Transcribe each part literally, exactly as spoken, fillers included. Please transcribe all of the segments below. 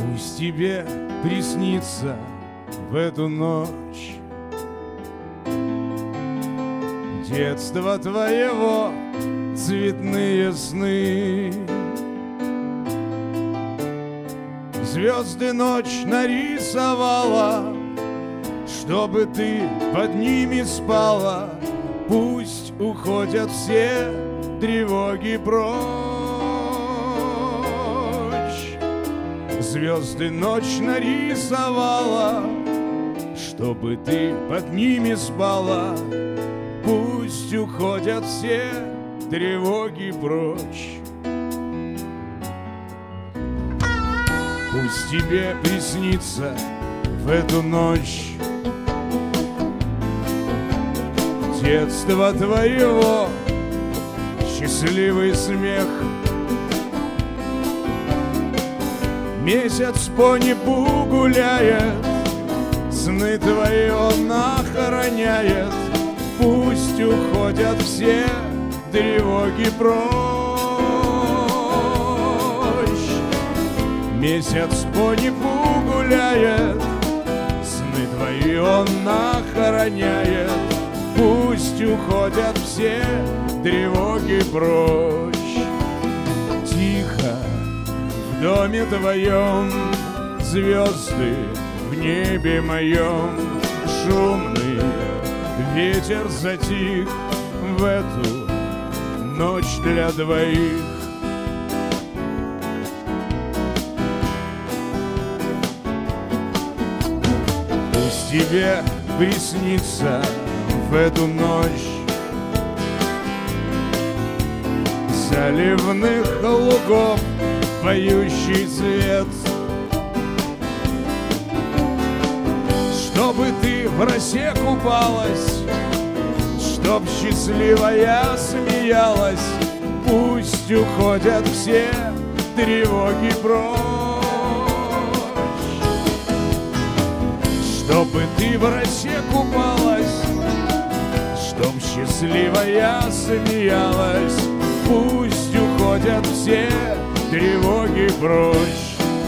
Пусть тебе приснится в эту ночь детства твоего цветные сны. Звезды ночь нарисовала, чтобы ты под ними спала. Пусть уходят все тревоги прочь. Звезды ночь нарисовала, чтобы ты под ними спала. Пусть уходят все тревоги прочь. Пусть тебе приснится в эту ночь детства твоего счастливый смех. Месяц по небу гуляет, сны твои он охраняет. Пусть уходят все тревоги прочь. Месяц по небу гуляет, сны твои он охраняет. Пусть уходят все тревоги прочь. Тихо в доме твоем звезды, в небе моем шумный ветер затих в эту ночь для двоих. Пусть тебе приснится в эту ночь заливных лугов поющий цвет, чтобы ты в росе купалась, чтоб счастливая смеялась. Пусть уходят все тревоги прочь. Чтобы ты в росе купалась, чтоб счастливая смеялась. Пусть уходят все тревоги прочь.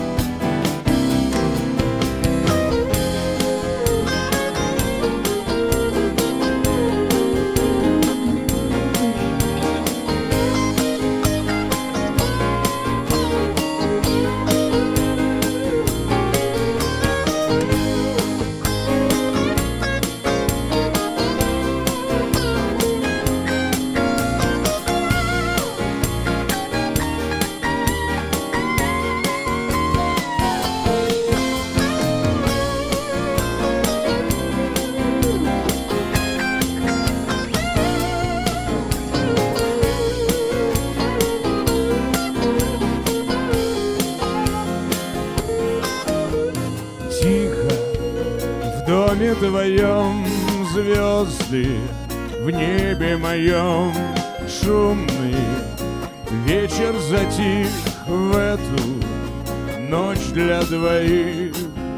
В доме твоем звезды, в небе моем шумный вечер затих в эту ночь для двоих.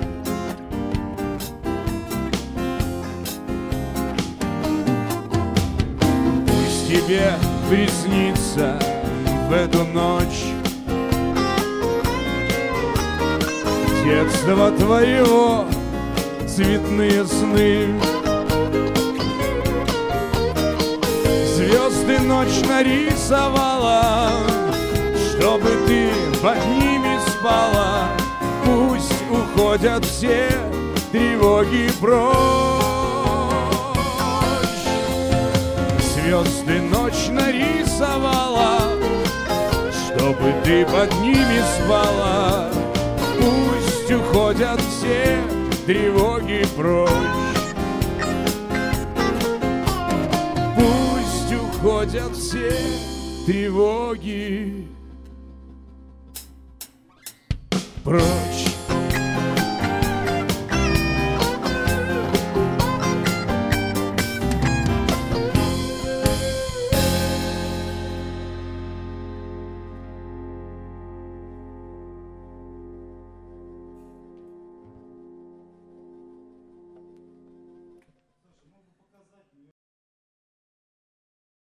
Пусть тебе приснится в эту ночь детства твоего цветные сны. Звезды ночь нарисовала, чтобы ты под ними спала. Пусть уходят все тревоги прочь. Звезды ночь нарисовала, чтобы ты под ними спала. Пусть уходят все тревоги прочь. Пусть уходят все тревоги прочь.